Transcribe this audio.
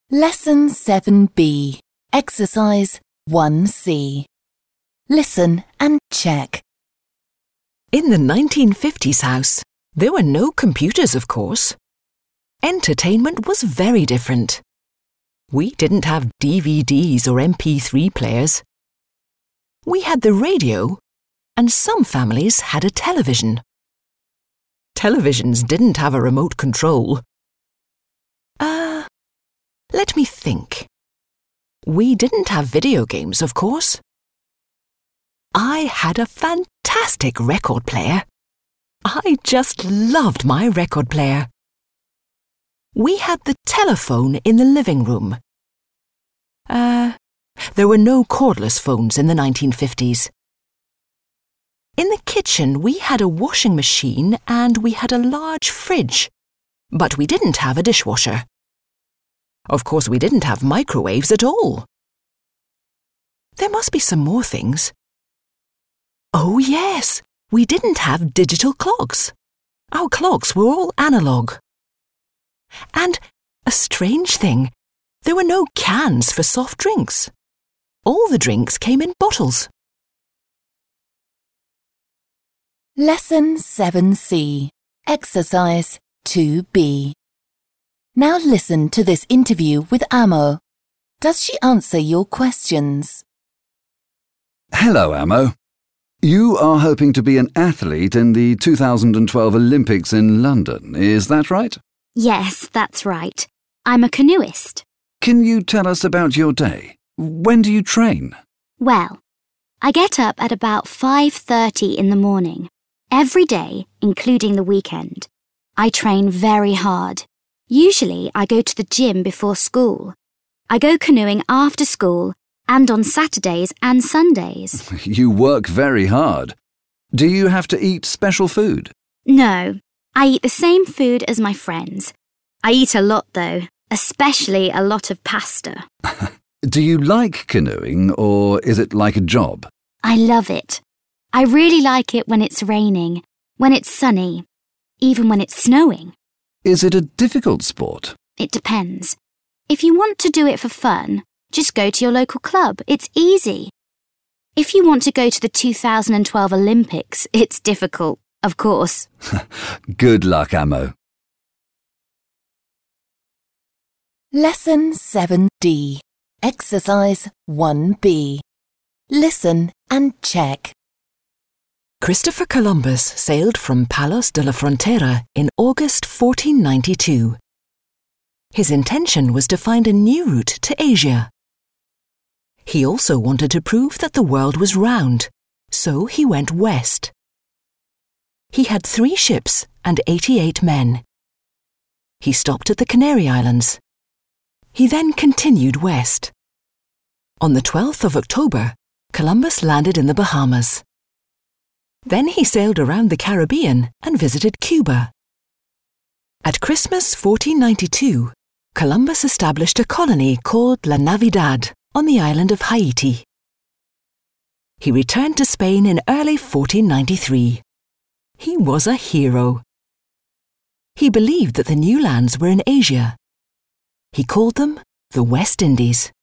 Lesson 7B, Exercise 1C. Listen and check. In the 1950s house, there were no computers, of course. Entertainment was very different. We didn't have DVDs or MP3 players. We had the radio, and some families had a television. Televisions didn't have a remote control. Let me think. We didn't have video games, of course. I had a fantastic record player. I just loved my record player. We had the telephone in the living room. There were no cordless phones in the 1950s. In the kitchen, we had a washing machine and we had a large fridge, but we didn't have a dishwasher. Of course, we didn't have microwaves at all. There must be some more things. Oh, yes, we didn't have digital clocks. Our clocks were all analog. And a strange thing, there were no cans for soft drinks. All the drinks came in bottles. Lesson 7C, Exercise 2B. Now listen to this interview with Amo. Does she answer your questions? Hello, Amo. You are hoping to be an athlete in the 2012 Olympics in London, is that right? Yes, that's right. I'm a canoeist. Can you tell us about your day? When do you train? Well, I get up at about 5:30 in the morning. Every day, including the weekend. I train very hard. Usually, I go to the gym before school. I go canoeing after school and on Saturdays and Sundays. You work very hard. Do you have to eat special food? No, I eat the same food as my friends. I eat a lot though, especially a lot of pasta. Do you like canoeing or is it like a job? I love it. I really like it when it's raining, when it's sunny, even when it's snowing. Is it a difficult sport? It depends. If you want to do it for fun, just go to your local club. It's easy. If you want to go to the 2012 Olympics, it's difficult, of course. Good luck, Amo. Lesson 7D, Exercise 1B. Listen and check. Christopher Columbus sailed from Palos de la Frontera in August 1492. His intention was to find a new route to Asia. He also wanted to prove that the world was round, so he went west. He had 3 ships and 88 men. He stopped at the Canary Islands. He then continued west. On the 12th of October, Columbus landed in the Bahamas. Then he sailed around the Caribbean and visited Cuba. At Christmas 1492, Columbus established a colony called La Navidad on the island of Haiti. He returned to Spain in early 1493. He was a hero. He believed that the new lands were in Asia. He called them the West Indies.